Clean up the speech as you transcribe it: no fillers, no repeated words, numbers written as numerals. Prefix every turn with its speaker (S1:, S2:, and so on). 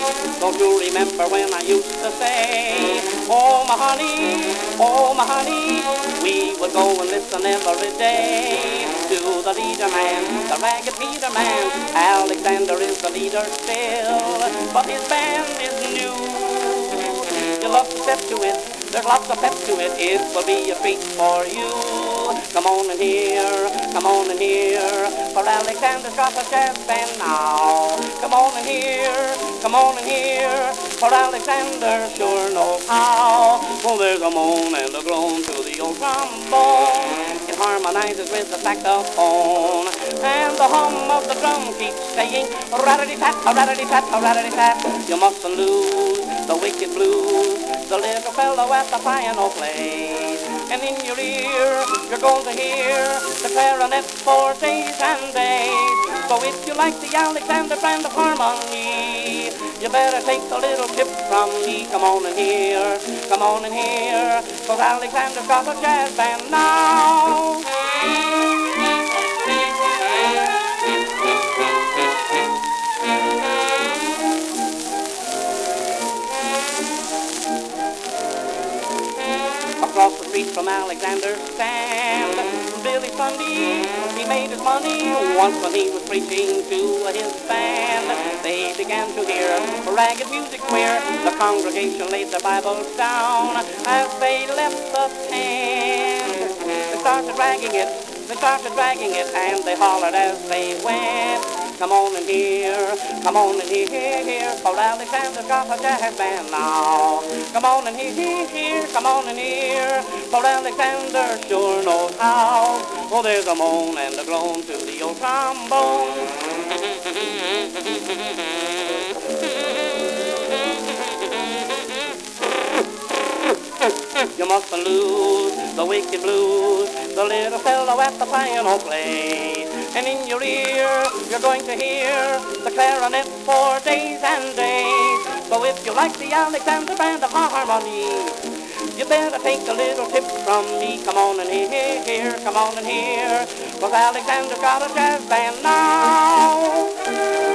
S1: Don't you remember when I used to say, oh my honey, we would go and listen every day to the leader man, the Ragged Peter man. Alexander is the leader still, but his band is new. You love to step to it, there's lots of pep to it, it will be a treat for you. Come on in here, for Alexander's got a jazz band now. Come on in here, for Alexander sure knows how. Well, there's a moan and a groan to the old trombone. It harmonizes with the saxophone, and the hum of the drum keeps saying, rat-a-tat, rat-a-tat, rat-a-tat. You mustn't lose the wicked blues, the little fellow at the piano plays. And in your ear, you're going to hear the clarinet for days and days. So if you like the Alexander brand of harmony, you better take a little tip from me. Come on in here, for Alexander's got a jazz band now. Across the street from Alexander's stand, Billy Sunday, he made his money once when he was preaching to his band. They began to hear ragged music queer. The congregation laid their Bibles down as they left the tent. They started dragging it, and they hollered as they went. Come on in here, for Alexander's got a jazz band now. Come on in here, for Alexander sure knows how. Oh, there's a moan and a groan to the old trombone. You mustn't lose the wicked blues, the little fellow at the piano plays. And in your ear, you're going to hear the clarinet for days and days. So if you like the Alexander brand of harmony, you better take a little tip from me. Come on in here, cause Alexander's got a jazz band now.